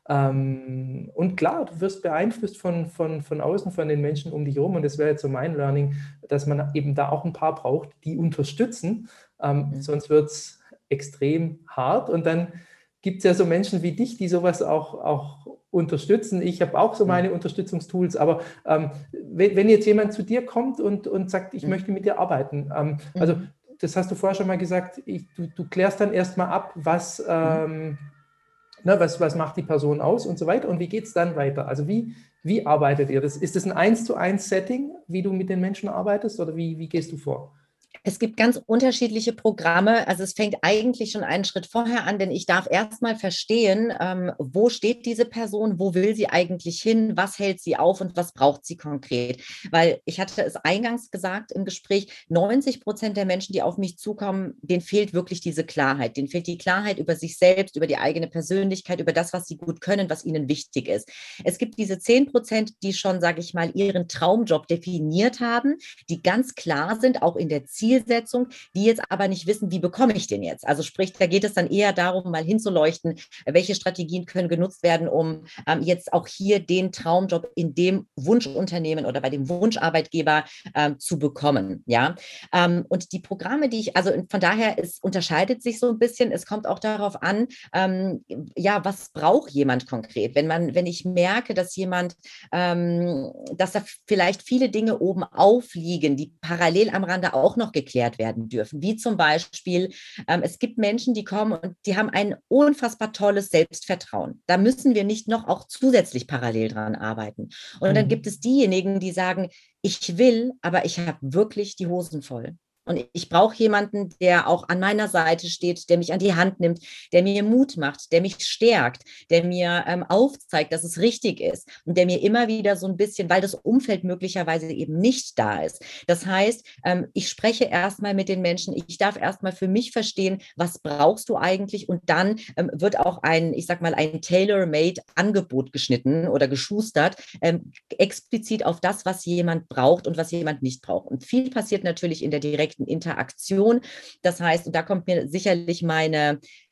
Ähm, und klar, du wirst beeinflusst von, von, von außen, von den Menschen um dich herum. Und das wäre jetzt so mein Learning, dass man eben da auch ein paar braucht, die unterstützen. Ähm, mhm. sonst wird es extrem hart. Und dann gibt es ja so Menschen wie dich, die sowas auch, auch unterstützen. Ich habe auch so meine Unterstützungstools. Aber ähm, wenn, wenn jetzt jemand zu dir kommt und, und sagt, ich Mhm. möchte mit dir arbeiten, ähm, also Mhm. das hast du vorher schon mal gesagt, ich, du, du klärst dann erstmal ab, was, ähm, ne, was, was macht die Person aus und so weiter und wie geht es dann weiter? Also wie, wie arbeitet ihr das? Ist das ein eins zu eins Setting, wie du mit den Menschen arbeitest oder wie, wie gehst du vor? Es gibt ganz unterschiedliche Programme. Also es fängt eigentlich schon einen Schritt vorher an, denn ich darf erstmal verstehen, ähm, wo steht diese Person, wo will sie eigentlich hin, was hält sie auf und was braucht sie konkret. Weil ich hatte es eingangs gesagt im Gespräch, neunzig Prozent der Menschen, die auf mich zukommen, denen fehlt wirklich diese Klarheit. Denen fehlt die Klarheit über sich selbst, über die eigene Persönlichkeit, über das, was sie gut können, was ihnen wichtig ist. Es gibt diese zehn Prozent, die schon, sage ich mal, ihren Traumjob definiert haben, die ganz klar sind, auch in der Ziel Zielsetzung, die jetzt aber nicht wissen, wie bekomme ich den jetzt? Also sprich, da geht es dann eher darum, mal hinzuleuchten, welche Strategien können genutzt werden, um ähm, jetzt auch hier den Traumjob in dem Wunschunternehmen oder bei dem Wunscharbeitgeber ähm, zu bekommen. Ja, ähm, und die Programme, die ich, also von daher, es unterscheidet sich so ein bisschen. Es kommt auch darauf an, ähm, ja, was braucht jemand konkret? Wenn man, wenn ich merke, dass jemand, ähm, dass da vielleicht viele Dinge oben aufliegen, die parallel am Rande auch noch geklärt werden dürfen. Wie zum Beispiel, ähm, es gibt Menschen, die kommen und die haben ein unfassbar tolles Selbstvertrauen. Da müssen wir nicht noch auch zusätzlich parallel dran arbeiten. Und dann gibt Mhm. es diejenigen, die sagen, ich will, aber ich habe wirklich die Hosen voll. Und ich brauche jemanden, der auch an meiner Seite steht, der mich an die Hand nimmt, der mir Mut macht, der mich stärkt, der mir ähm, aufzeigt, dass es richtig ist und der mir immer wieder so ein bisschen, weil das Umfeld möglicherweise eben nicht da ist. Das heißt, ähm, ich spreche erstmal mit den Menschen, ich darf erstmal für mich verstehen, was brauchst du eigentlich und dann ähm, wird auch ein, ich sag mal, ein tailor-made Angebot geschnitten oder geschustert, ähm, explizit auf das, was jemand braucht und was jemand nicht braucht. Und viel passiert natürlich in der direkten Interaktion. Das heißt, und da kommt mir sicherlich meine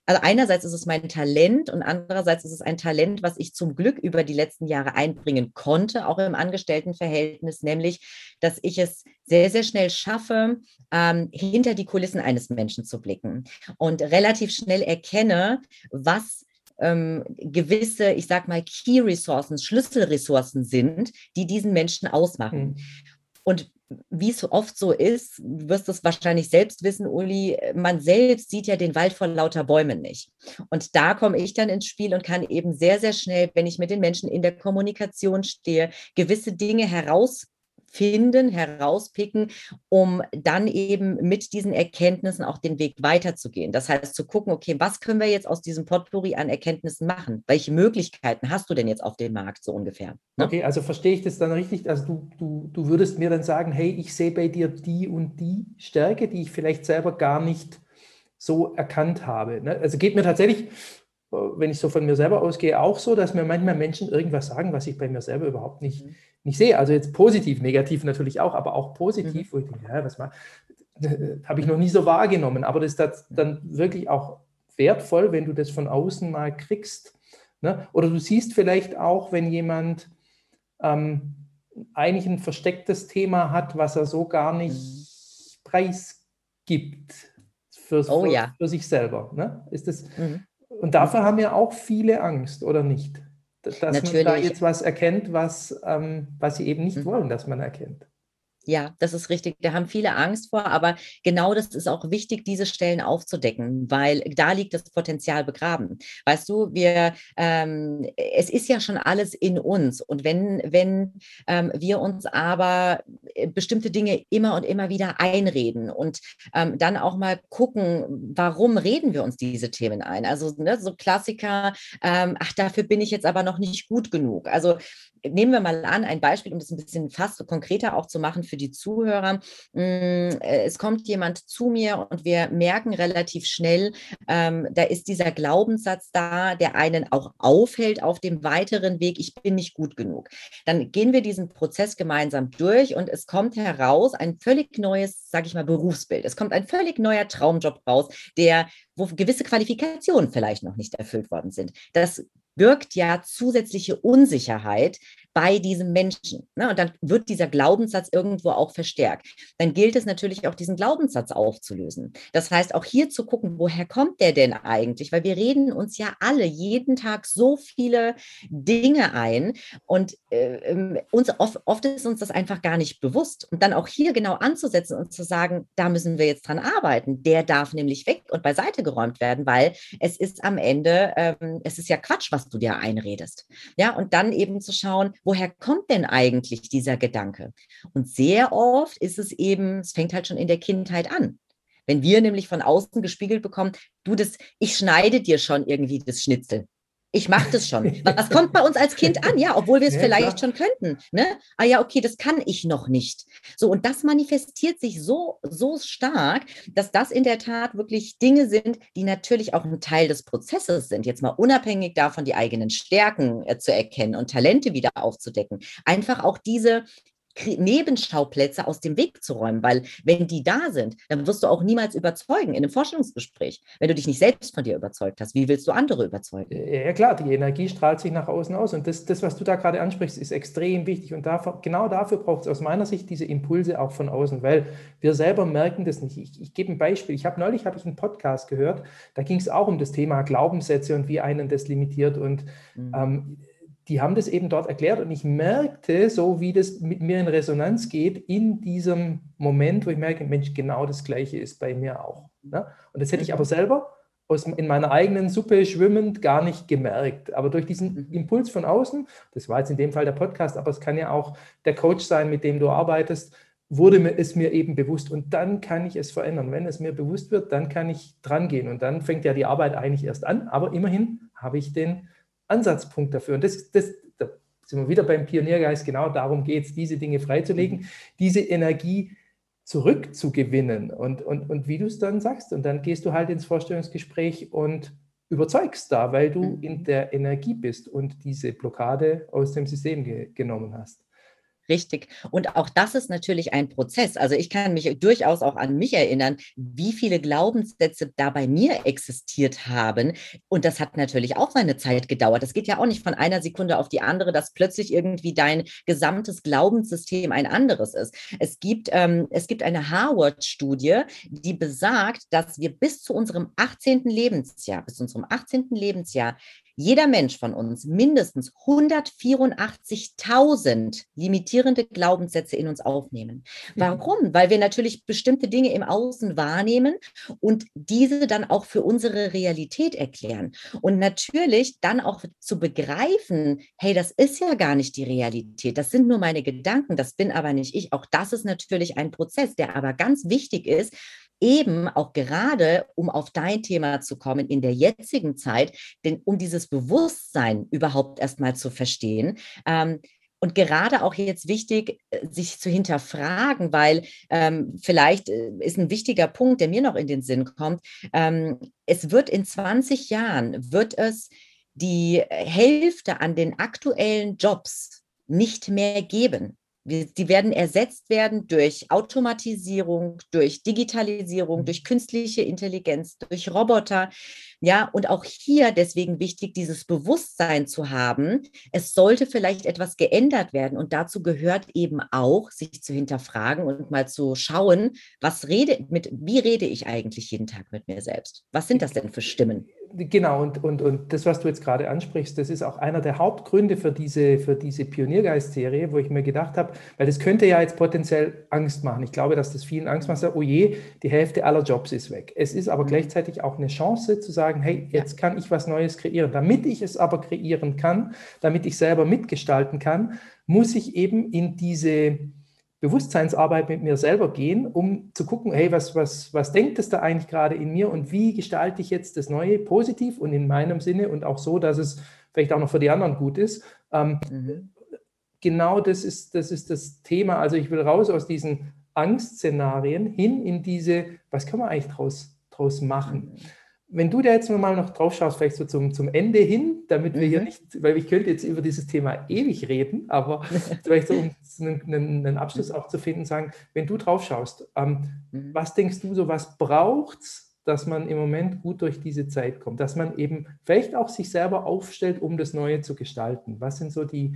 Also einerseits ist es mein Talent und andererseits ist es ein Talent, was ich zum Glück über die letzten Jahre einbringen konnte, auch im Angestelltenverhältnis, nämlich, dass ich es sehr, sehr schnell schaffe, ähm, hinter die Kulissen eines Menschen zu blicken und relativ schnell erkenne, was ähm, gewisse, ich sag mal, Key Ressourcen, Schlüsselressourcen sind, die diesen Menschen ausmachen. Mhm. Und wie es oft so ist, du wirst es wahrscheinlich selbst wissen, Uli, man selbst sieht ja den Wald vor lauter Bäumen nicht. Und da komme ich dann ins Spiel und kann eben sehr, sehr schnell, wenn ich mit den Menschen in der Kommunikation stehe, gewisse Dinge herausfinden, herauspicken, um dann eben mit diesen Erkenntnissen auch den Weg weiterzugehen. Das heißt, zu gucken, okay, was können wir jetzt aus diesem Potpourri an Erkenntnissen machen? Welche Möglichkeiten hast du denn jetzt auf dem Markt so ungefähr? Ne? Okay, also verstehe ich das dann richtig? Also du, du, du würdest mir dann sagen, hey, ich sehe bei dir die und die Stärke, die ich vielleicht selber gar nicht so erkannt habe. Ne? Also geht mir tatsächlich, wenn ich so von mir selber ausgehe, auch so, dass mir manchmal Menschen irgendwas sagen, was ich bei mir selber überhaupt nicht, mhm. nicht sehe. Also jetzt positiv, negativ natürlich auch, aber auch positiv, mhm. wo ich denke, ja, was mache habe ich noch nie so wahrgenommen. Aber das ist dann wirklich auch wertvoll, wenn du das von außen mal kriegst. Ne? Oder du siehst vielleicht auch, wenn jemand ähm, eigentlich ein verstecktes Thema hat, was er so gar nicht mhm. preisgibt für, oh, für, ja. für sich selber. Ne? Ist das, mhm. Und dafür mhm. haben ja auch viele Angst, oder nicht? Dass Natürlich. man da jetzt was erkennt, was, ähm, was sie eben nicht mhm. wollen, dass man erkennt. Ja, das ist richtig. Da haben viele Angst vor, aber genau das ist auch wichtig, diese Stellen aufzudecken, weil da liegt das Potenzial begraben. Weißt du, wir, ähm, es ist ja schon alles in uns. Und wenn, wenn ähm, wir uns aber bestimmte Dinge immer und immer wieder einreden und ähm, dann auch mal gucken, warum reden wir uns diese Themen ein? Also ne, so Klassiker, ähm, ach, dafür bin ich jetzt aber noch nicht gut genug. Also nehmen wir mal an, ein Beispiel, um das ein bisschen fast konkreter auch zu machen für die Zuhörer. Es kommt jemand zu mir und wir merken relativ schnell, ähm, da ist dieser Glaubenssatz da, der einen auch aufhält auf dem weiteren Weg, ich bin nicht gut genug. Dann gehen wir diesen Prozess gemeinsam durch und es kommt heraus ein völlig neues, sage ich mal, Berufsbild. Es kommt ein völlig neuer Traumjob raus, der, wo gewisse Qualifikationen vielleicht noch nicht erfüllt worden sind. Das birgt ja zusätzliche Unsicherheit bei diesem Menschen. Ne? Und dann wird dieser Glaubenssatz irgendwo auch verstärkt. Dann gilt es natürlich auch, diesen Glaubenssatz aufzulösen. Das heißt, auch hier zu gucken, woher kommt der denn eigentlich? Weil wir reden uns ja alle jeden Tag so viele Dinge ein und äh, uns oft, oft ist uns das einfach gar nicht bewusst. Und dann auch hier genau anzusetzen und zu sagen, da müssen wir jetzt dran arbeiten. Der darf nämlich weg und beiseite geräumt werden, weil es ist am Ende, ähm, es ist ja Quatsch, was du dir einredest. Ja, und dann eben zu schauen, woher kommt denn eigentlich dieser Gedanke? Und sehr oft ist es eben, es fängt halt schon in der Kindheit an. Wenn wir nämlich von außen gespiegelt bekommen, du, das, ich schneide dir schon irgendwie das Schnitzel. Ich mache das schon. Was kommt bei uns als Kind an? Ja, obwohl wir es ja, vielleicht klar. schon könnten. Ne? Ah ja, okay, das kann ich noch nicht. So, und das manifestiert sich so, so stark, dass das in der Tat wirklich Dinge sind, die natürlich auch ein Teil des Prozesses sind. Jetzt mal unabhängig davon, die eigenen Stärken äh, zu erkennen und Talente wieder aufzudecken. Einfach auch diese Nebenschauplätze aus dem Weg zu räumen, weil wenn die da sind, dann wirst du auch niemals überzeugen in einem Vorstellungsgespräch. Wenn du dich nicht selbst von dir überzeugt hast, wie willst du andere überzeugen? Ja klar, die Energie strahlt sich nach außen aus und das, das was du da gerade ansprichst, ist extrem wichtig und dafür, genau dafür braucht es aus meiner Sicht diese Impulse auch von außen, weil wir selber merken das nicht. Ich, ich gebe ein Beispiel. Ich habe neulich habe ich einen Podcast gehört, da ging es auch um das Thema Glaubenssätze und wie einen das limitiert und mhm. ähm, die haben das eben dort erklärt und ich merkte, so wie das mit mir in Resonanz geht, in diesem Moment, wo ich merke, Mensch, genau das Gleiche ist bei mir auch. Ne? Und das hätte ich aber selber aus, in meiner eigenen Suppe schwimmend gar nicht gemerkt. Aber durch diesen Impuls von außen, das war jetzt in dem Fall der Podcast, aber es kann ja auch der Coach sein, mit dem du arbeitest, wurde es mir eben bewusst und dann kann ich es verändern. Wenn es mir bewusst wird, dann kann ich dran gehen und dann fängt ja die Arbeit eigentlich erst an, aber immerhin habe ich den Ansatzpunkt dafür. Und das, das, da sind wir wieder beim Pioniergeist, genau darum geht es, diese Dinge freizulegen, mhm. diese Energie zurückzugewinnen und, und, und wie du es dann sagst. Und dann gehst du halt ins Vorstellungsgespräch und überzeugst da, weil du mhm. in der Energie bist und diese Blockade aus dem System ge- genommen hast. Richtig. Und auch das ist natürlich ein Prozess. Also ich kann mich durchaus auch an mich erinnern, wie viele Glaubenssätze da bei mir existiert haben. Und das hat natürlich auch seine Zeit gedauert. Das geht ja auch nicht von einer Sekunde auf die andere, dass plötzlich irgendwie dein gesamtes Glaubenssystem ein anderes ist. Es gibt, ähm, es gibt eine Harvard-Studie, die besagt, dass wir bis zu unserem achtzehnten Lebensjahr, bis zu unserem achtzehnten Lebensjahr jeder Mensch von uns mindestens hundertvierundachtzigtausend limitierende Glaubenssätze in uns aufnehmen. Warum? Weil wir natürlich bestimmte Dinge im Außen wahrnehmen und diese dann auch für unsere Realität erklären. Und natürlich dann auch zu begreifen, hey, das ist ja gar nicht die Realität, das sind nur meine Gedanken, das bin aber nicht ich. Auch das ist natürlich ein Prozess, der aber ganz wichtig ist, eben auch gerade, um auf dein Thema zu kommen, in der jetzigen Zeit, denn um dieses Bewusstsein überhaupt erstmal zu verstehen. Ähm, und gerade auch jetzt wichtig, sich zu hinterfragen, weil ähm, vielleicht ist ein wichtiger Punkt, der mir noch in den Sinn kommt. Ähm, es wird in zwanzig Jahren, wird es die Hälfte an den aktuellen Jobs nicht mehr geben. Die werden ersetzt werden durch Automatisierung, durch Digitalisierung, durch künstliche Intelligenz, durch Roboter. Ja, und auch hier deswegen wichtig, dieses Bewusstsein zu haben. Es sollte vielleicht etwas geändert werden. Und dazu gehört eben auch, sich zu hinterfragen und mal zu schauen, was rede, mit, wie rede ich eigentlich jeden Tag mit mir selbst? Was sind das denn für Stimmen? Genau, und, und, und das, was du jetzt gerade ansprichst, das ist auch einer der Hauptgründe für diese, für diese Pioniergeist-Serie, wo ich mir gedacht habe, weil das könnte ja jetzt potenziell Angst machen. Ich glaube, dass das vielen Angst macht, so, oh je, die Hälfte aller Jobs ist weg. Es ist aber gleichzeitig auch eine Chance zu sagen, hey, jetzt kann ich was Neues kreieren. Damit ich es aber kreieren kann, damit ich selber mitgestalten kann, muss ich eben in diese Bewusstseinsarbeit mit mir selber gehen, um zu gucken, hey, was, was, was denkt es da eigentlich gerade in mir und wie gestalte ich jetzt das Neue positiv und in meinem Sinne und auch so, dass es vielleicht auch noch für die anderen gut ist. Ähm, mhm. Genau das ist, das ist das Thema. Also ich will raus aus diesen Angstszenarien hin in diese, was kann man eigentlich draus, draus machen? Mhm. Wenn du da jetzt mal noch drauf schaust, vielleicht so zum, zum Ende hin, damit wir mhm. hier nicht, weil ich könnte jetzt über dieses Thema ewig reden, aber vielleicht so, um einen, einen Abschluss auch zu finden, sagen, wenn du drauf schaust, ähm, mhm. was denkst du so, was braucht es, dass man im Moment gut durch diese Zeit kommt, dass man eben vielleicht auch sich selber aufstellt, um das Neue zu gestalten? Was sind so die,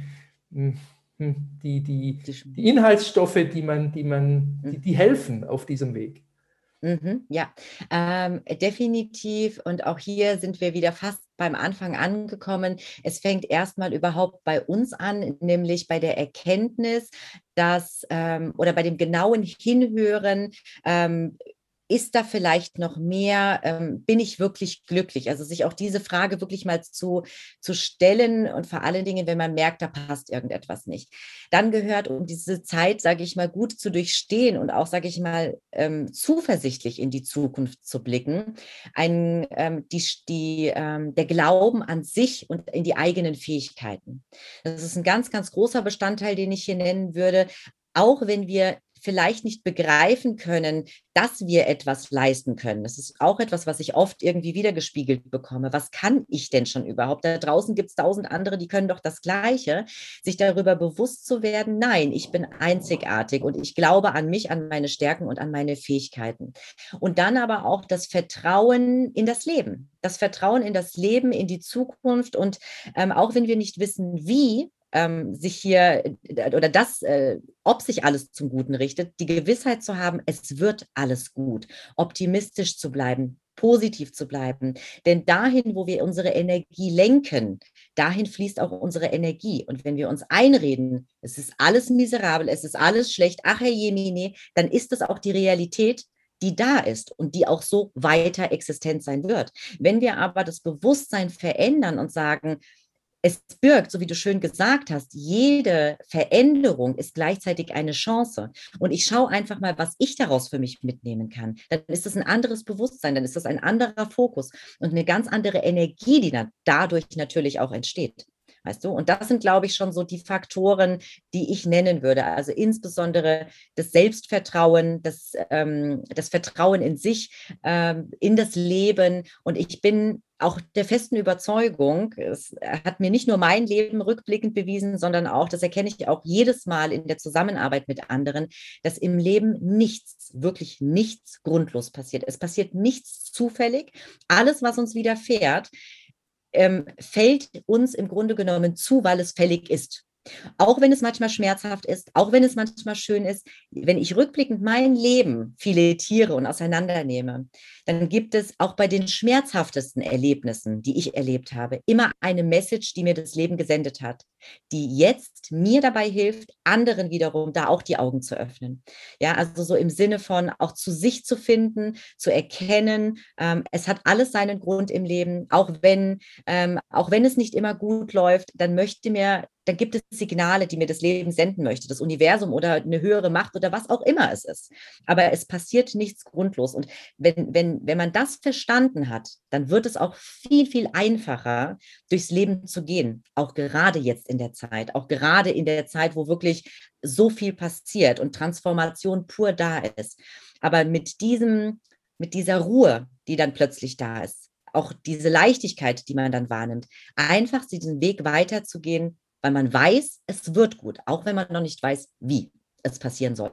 die, die, die Inhaltsstoffe, die, man, die, man, die, die helfen auf diesem Weg? Mhm, ja, ähm, definitiv. Und auch hier sind wir wieder fast beim Anfang angekommen. Es fängt erstmal überhaupt bei uns an, nämlich bei der Erkenntnis, dass ähm, oder bei dem genauen Hinhören, ähm, ist da vielleicht noch mehr, ähm, bin ich wirklich glücklich? Also sich auch diese Frage wirklich mal zu, zu stellen und vor allen Dingen, wenn man merkt, da passt irgendetwas nicht. Dann gehört, um diese Zeit, sage ich mal, gut zu durchstehen und auch, sage ich mal, ähm, zuversichtlich in die Zukunft zu blicken, ein, ähm, die, die, ähm, der Glauben an sich und in die eigenen Fähigkeiten. Das ist ein ganz, ganz großer Bestandteil, den ich hier nennen würde. Auch wenn wir vielleicht nicht begreifen können, dass wir etwas leisten können. Das ist auch etwas, was ich oft irgendwie wiedergespiegelt bekomme. Was kann ich denn schon überhaupt? Da draußen gibt es tausend andere, die können doch das Gleiche. Sich darüber bewusst zu werden, nein, ich bin einzigartig und ich glaube an mich, an meine Stärken und an meine Fähigkeiten. Und dann aber auch das Vertrauen in das Leben. Das Vertrauen in das Leben, in die Zukunft und ähm, auch wenn wir nicht wissen, wie, Ähm, sich hier oder das, äh, ob sich alles zum Guten richtet, die Gewissheit zu haben, es wird alles gut, optimistisch zu bleiben, positiv zu bleiben. Denn dahin, wo wir unsere Energie lenken, dahin fließt auch unsere Energie. Und wenn wir uns einreden, es ist alles miserabel, es ist alles schlecht, ach Herr Jemine, dann ist es auch die Realität, die da ist und die auch so weiter existent sein wird. Wenn wir aber das Bewusstsein verändern und sagen, es birgt, so wie du schön gesagt hast, jede Veränderung ist gleichzeitig eine Chance. Und ich schaue einfach mal, was ich daraus für mich mitnehmen kann. Dann ist das ein anderes Bewusstsein, dann ist das ein anderer Fokus und eine ganz andere Energie, die dann dadurch natürlich auch entsteht. Weißt du? Und das sind, glaube ich, schon so die Faktoren, die ich nennen würde. Also insbesondere das Selbstvertrauen, das, ähm, das Vertrauen in sich, ähm, in das Leben. Und ich bin auch der festen Überzeugung, es hat mir nicht nur mein Leben rückblickend bewiesen, sondern auch, das erkenne ich auch jedes Mal in der Zusammenarbeit mit anderen, dass im Leben nichts, wirklich nichts grundlos passiert. Es passiert nichts zufällig. Alles, was uns widerfährt, ähm, fällt uns im Grunde genommen zu, weil es fällig ist. Auch wenn es manchmal schmerzhaft ist, auch wenn es manchmal schön ist, wenn ich rückblickend mein Leben filetiere und auseinandernehme, dann gibt es auch bei den schmerzhaftesten Erlebnissen, die ich erlebt habe, immer eine Message, die mir das Leben gesendet hat, die jetzt mir dabei hilft, anderen wiederum da auch die Augen zu öffnen. Ja, also so im Sinne von auch zu sich zu finden, zu erkennen, ähm, es hat alles seinen Grund im Leben, auch wenn, ähm, auch wenn es nicht immer gut läuft, dann möchte mir dann gibt es Signale, die mir das Leben senden möchte, das Universum oder eine höhere Macht oder was auch immer es ist. Aber es passiert nichts grundlos. Und wenn, wenn, wenn man das verstanden hat, dann wird es auch viel, viel einfacher, durchs Leben zu gehen. Auch gerade jetzt in der Zeit, auch gerade in der Zeit, wo wirklich so viel passiert und Transformation pur da ist. Aber mit diesem, mit dieser Ruhe, die dann plötzlich da ist, auch diese Leichtigkeit, die man dann wahrnimmt, einfach diesen Weg weiterzugehen, weil man weiß, es wird gut, auch wenn man noch nicht weiß, wie es passieren soll.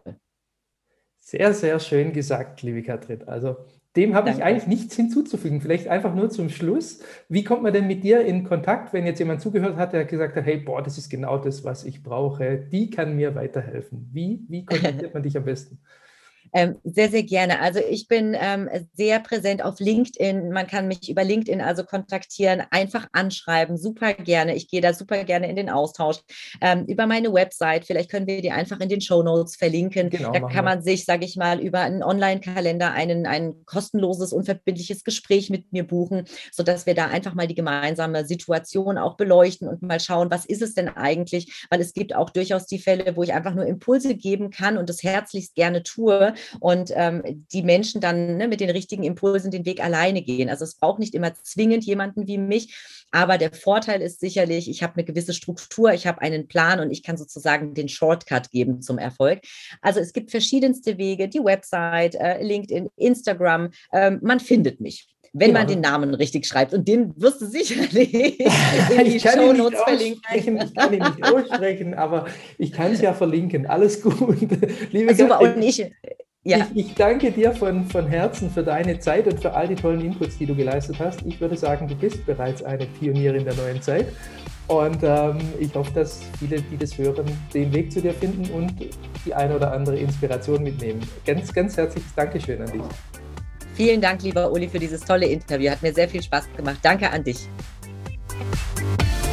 Sehr, sehr schön gesagt, liebe Katrin. Also dem habe ich eigentlich nichts hinzuzufügen. Vielleicht einfach nur zum Schluss. Wie kommt man denn mit dir in Kontakt, wenn jetzt jemand zugehört hat, der gesagt hat, hey, boah, das ist genau das, was ich brauche. Die kann mir weiterhelfen. Wie, wie kontaktiert man dich am besten? Ähm, sehr, sehr gerne. Also ich bin ähm, sehr präsent auf LinkedIn. Man kann mich über LinkedIn also kontaktieren, einfach anschreiben, super gerne. Ich gehe da super gerne in den Austausch. Ähm, über meine Website, vielleicht können wir die einfach in den Shownotes verlinken. Genau, da kann man sich, sage ich mal, über einen Online-Kalender einen, ein kostenloses, unverbindliches Gespräch mit mir buchen, sodass wir da einfach mal die gemeinsame Situation auch beleuchten und mal schauen, was ist es denn eigentlich? Weil es gibt auch durchaus die Fälle, wo ich einfach nur Impulse geben kann und das herzlichst gerne tue. Und ähm, die Menschen dann ne, mit den richtigen Impulsen den Weg alleine gehen. Also es braucht nicht immer zwingend jemanden wie mich, aber der Vorteil ist sicherlich, ich habe eine gewisse Struktur, ich habe einen Plan und ich kann sozusagen den Shortcut geben zum Erfolg. Also es gibt verschiedenste Wege, die Website, äh, LinkedIn, Instagram, ähm, man findet mich. Wenn genau. man den Namen richtig schreibt. Und den wirst du sicherlich in die Shownotes verlinken. Ich kann ihn nicht aussprechen, aber ich kann es ja verlinken. Alles gut. Liebe Super, Katrin, und ich... Ja. Ich, ich danke dir von, von Herzen für deine Zeit und für all die tollen Inputs, die du geleistet hast. Ich würde sagen, du bist bereits eine Pionierin der neuen Zeit. Und ähm, ich hoffe, dass viele, die das hören, den Weg zu dir finden und die eine oder andere Inspiration mitnehmen. Ganz, ganz herzliches Dankeschön an dich. Vielen Dank, lieber Uli, für dieses tolle Interview. Hat mir sehr viel Spaß gemacht. Danke an dich.